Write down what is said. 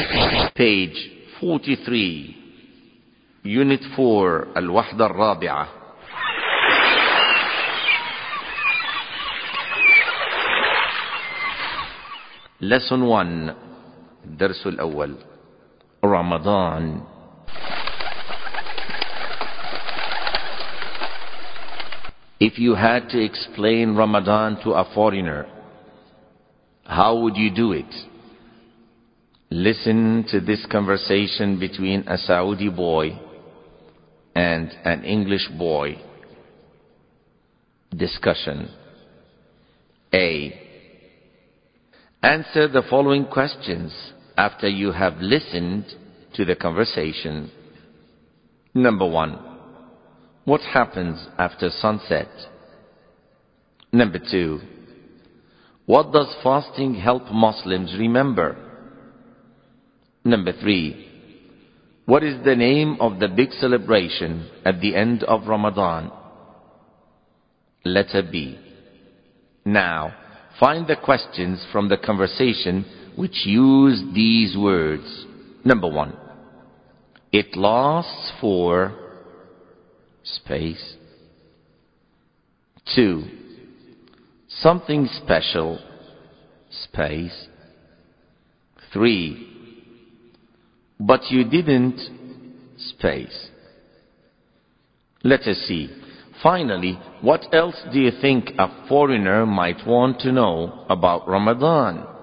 Page 43, Unit 4, الوحدة الرابعة. Lesson 1, الدرس الأول. Ramadan. If you had to explain Ramadan to a foreigner, how would you do it? Listen to this conversation between a Saudi boy and an English boy. Discussion. A. Answer the following questions after you have listened to the conversation. Number 1. What happens after sunset? Number 2. What does fasting help Muslims remember? Number 3. What is the name of the big celebration at the end of Ramadan? Letter B. Now, find the questions from the conversation which use these words. Number 1. It lasts for space. 2. Something special, space. 3. But you didn't, space. Letter C. Finally, what else do you think a foreigner might want to know about Ramadan?